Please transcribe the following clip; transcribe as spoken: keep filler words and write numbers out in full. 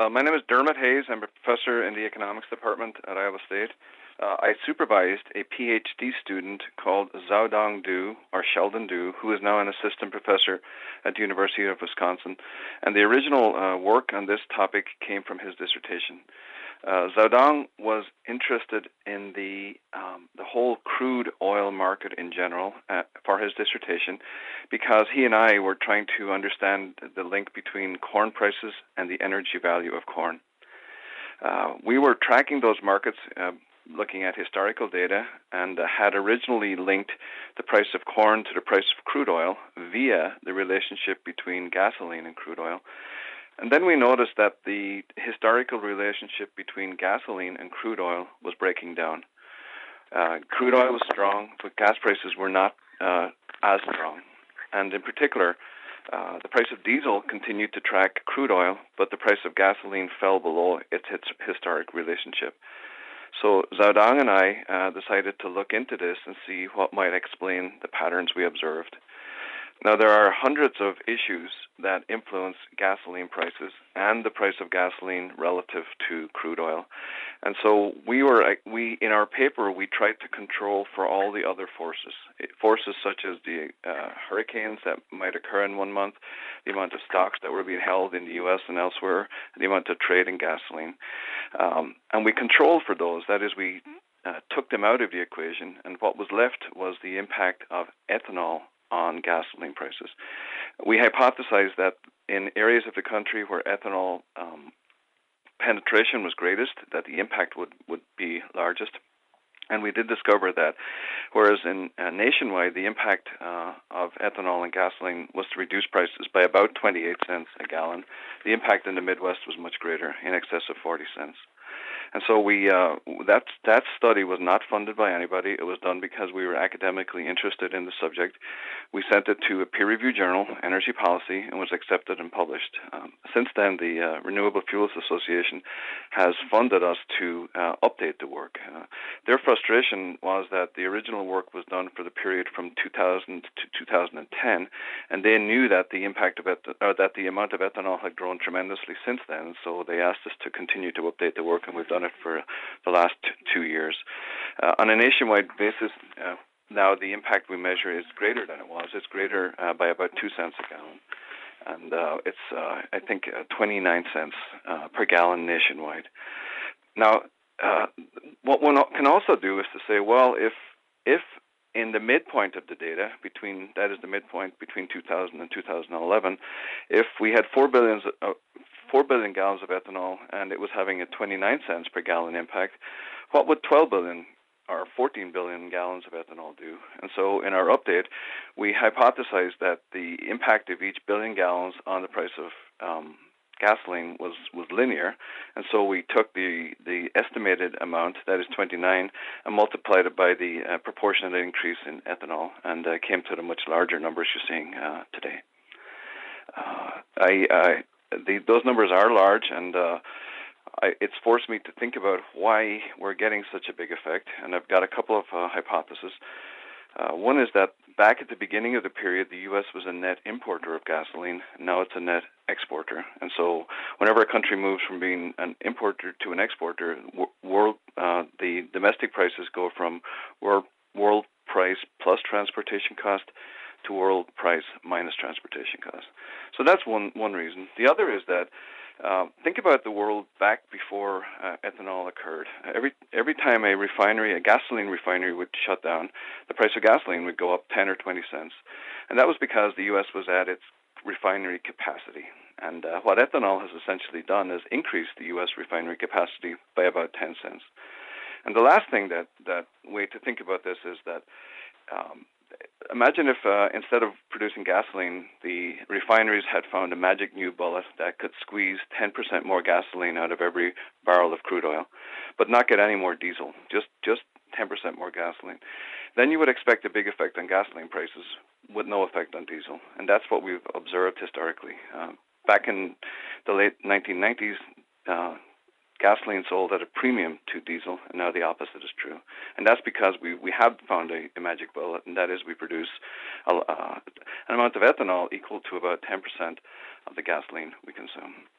Uh, my name is Dermot Hayes. I'm a professor in the economics department at Iowa State. Uh, I supervised a PhD student called Xiaodong Du, or Sheldon Du, who is now an assistant professor at the University of Wisconsin. And the original uh, work on this topic came from his dissertation. Uh, Xiaodong was interested in the um, the whole crude oil market in general uh, for his dissertation, because he and I were trying to understand the link between corn prices and the energy value of corn. Uh, we were tracking those markets, uh, looking at historical data, and uh, had originally linked the price of corn to the price of crude oil via the relationship between gasoline and crude oil. And then we noticed that the historical relationship between gasoline and crude oil was breaking down. Uh, crude oil was strong, but gas prices were not uh, as strong. And in particular, uh, the price of diesel continued to track crude oil, but the price of gasoline fell below its historic relationship. So Xiaodong and I uh, decided to look into this and see what might explain the patterns we observed. Now, there are hundreds of issues that influence gasoline prices and the price of gasoline relative to crude oil. And so we were, we in our paper, we tried to control for all the other forces, forces such as the uh, hurricanes that might occur in one month, the amount of stocks that were being held in the U S and elsewhere, the amount of trade in gasoline. Um, and we controlled for those. That is, we uh, took them out of the equation, and what was left was the impact of ethanol on gasoline prices. We hypothesized that in areas of the country where ethanol um, penetration was greatest, that the impact would, would be largest. And we did discover that whereas in uh, nationwide, the impact uh, of ethanol and gasoline was to reduce prices by about twenty-eight cents a gallon, the impact in the Midwest was much greater, in excess of forty cents. And so we uh, that that study was not funded by anybody. It was done because we were academically interested in the subject. We sent it to a peer-reviewed journal, Energy Policy, and was accepted and published. Um, since then, the uh, Renewable Fuels Association has funded us to uh, update the work. Uh, their frustration was that the original work was done for the period from two thousand to two thousand ten, and they knew that the impact of it, or that the amount of ethanol had grown tremendously since then. So they asked us to continue to update the work, and we've done it for the last t- two years. Uh, on a nationwide basis, uh, now the impact we measure is greater than it was. It's greater uh, by about two cents a gallon. And uh, it's, uh, I think, uh, twenty-nine cents uh, per gallon nationwide. Now, uh, what one can also do is to say, well, if if in the midpoint of the data, between that is the midpoint between two thousand and two thousand eleven, if we had four billion, uh, four billion gallons of ethanol and it was having a twenty-nine cents per gallon impact, what would twelve billion or fourteen billion gallons of ethanol do? And so in our update, we hypothesized that the impact of each billion gallons on the price of um, gasoline was, was linear. And so we took the, the estimated amount, that is twenty-nine, and multiplied it by the uh, proportionate increase in ethanol, and uh, came to the much larger numbers you're seeing uh, today. Uh, I, I, the, those numbers are large, and uh, I, it's forced me to think about why we're getting such a big effect, and I've got a couple of uh, hypotheses. Uh, one is that back at the beginning of the period, the U S was a net importer of gasoline. Now it's a net exporter. And so whenever a country moves from being an importer to an exporter, world, uh, the domestic prices go from world, world price plus transportation cost to world price minus transportation cost. So that's one, one reason. The other is that Uh, think about the world back before uh, ethanol occurred. Every every time a refinery, a gasoline refinery would shut down, the price of gasoline would go up ten or twenty cents. And that was because the U S was at its refinery capacity. And uh, what ethanol has essentially done is increased the U S refinery capacity by about ten cents. And the last thing that, that way to think about this is that um, imagine if uh, instead of producing gasoline, the refineries had found a magic new bullet that could squeeze ten percent more gasoline out of every barrel of crude oil, but not get any more diesel, just just ten percent more gasoline. Then you would expect a big effect on gasoline prices with no effect on diesel. And that's what we've observed historically. Uh, back in the late nineteen nineties, uh, gasoline sold at a premium to diesel, and now the opposite is true. And that's because we, we have found a, a magic bullet, and that is we produce a, uh, an amount of ethanol equal to about ten percent of the gasoline we consume.